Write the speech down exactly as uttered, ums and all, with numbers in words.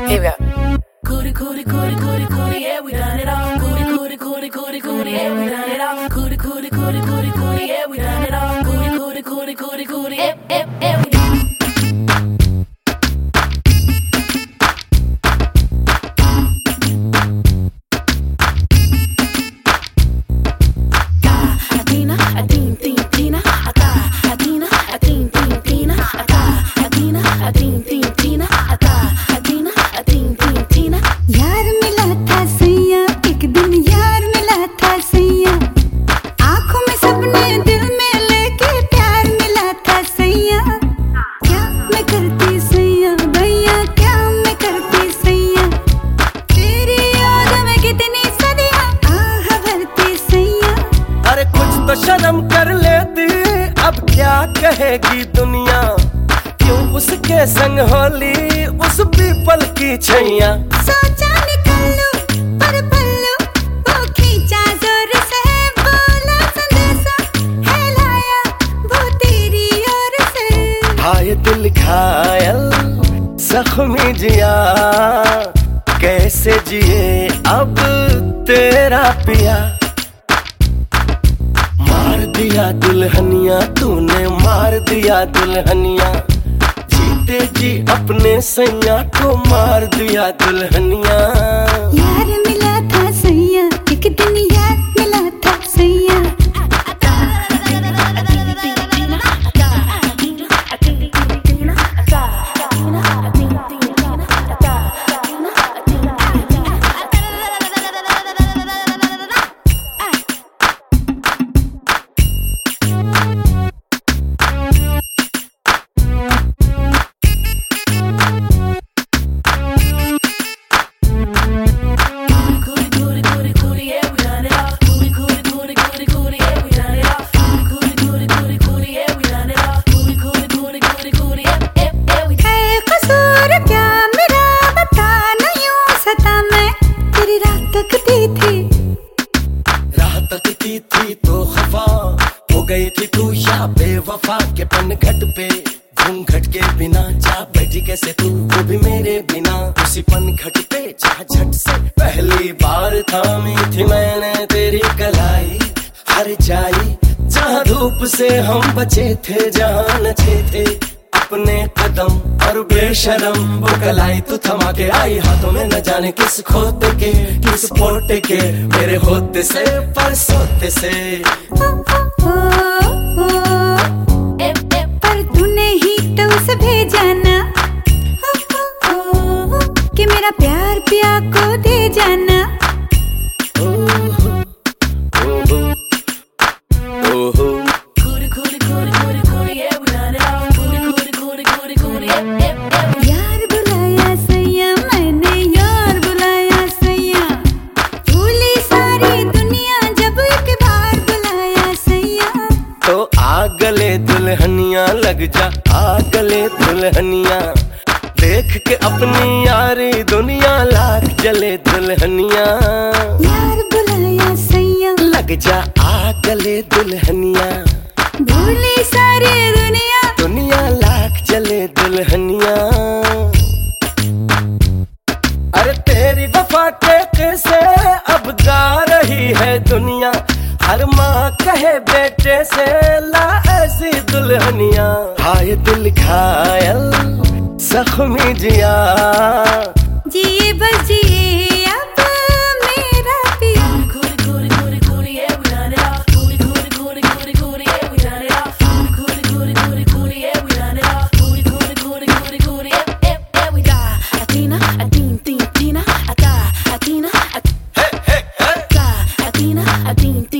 Here we go. Cootie, cootie, cootie, cootie, cootie, yeah, we done it all. Cootie, cootie, cootie, cootie, cootie, yeah, we done it all. Cootie, cootie, cootie, cootie, cootie, yeah, we done it all. Cootie, cootie, cootie, cootie, cootie, yeah, yeah, yeah, we done it. तो शर्म कर लेती, अब क्या कहेगी दुनिया, क्यों उसके संग होली उस पीपल की छैया। सोचा निकल लूं पर पल्लू वो खींचा जोर से, बोला संदेशा है लाया वो तेरी ओर से। हाय दिल घायल जख्मी जिया, कैसे जिए अब तेरा पिया। मार दिया दुल्हनिया तूने, मार दिया दुल्हनिया, जीते जी अपने सैया को मार दिया दुल्हनिया। यार मिला था सैया, एक दिन यार मिला था सैया। तकती थी तो खफा हो गई थी तू या बेवफा के पन घट पे घूंघट के बिना जा बैठी कैसे तू, वो भी मेरे बिना उसी पन घट पे जा झट से। पहली बार थामी थी मैंने तेरी कलाई, हर जाई जहाँ धूप से हम बचे थे, जहाँ नचे थे अपने कदम और बेशरम वो कलाई तू थमा के आई हाथों में, न जाने किस खोते के किस पोटे के, मेरे होते से पर सोते से। ओ, ओ, ओ, ओ, पर तूने ही तो उसे भेजा ना, ओ, ओ, ओ, कि मेरा प्यार पिया को दे जाना। यार बुलाया सैया मैंने, यार बुलाया सैया, भूली सारी दुनिया जब एक बार बुलाया सैया। तो आ गले दुल्हनिया लग जा, आ गले दुल्हनिया, देख के अपनी यारी दुनिया लाख जले दुल्हनिया। यार बुलाया सैया लग जा आ गले दुल्हनिया, भूली सारी दुनिया, दुनिया लाख जले दुल्हनिया। अरे तेरी वफा के किस्से अब गा रही है दुनिया, हर माँ कहे बेटे से ला ऐसी दुल्हनिया। हाय दिल घायल जख्मी जिया, जिए बस जिए अब मेरा पिया। Athena, Athena, Athena, Athena, Athena, Athena, Athena, Athena,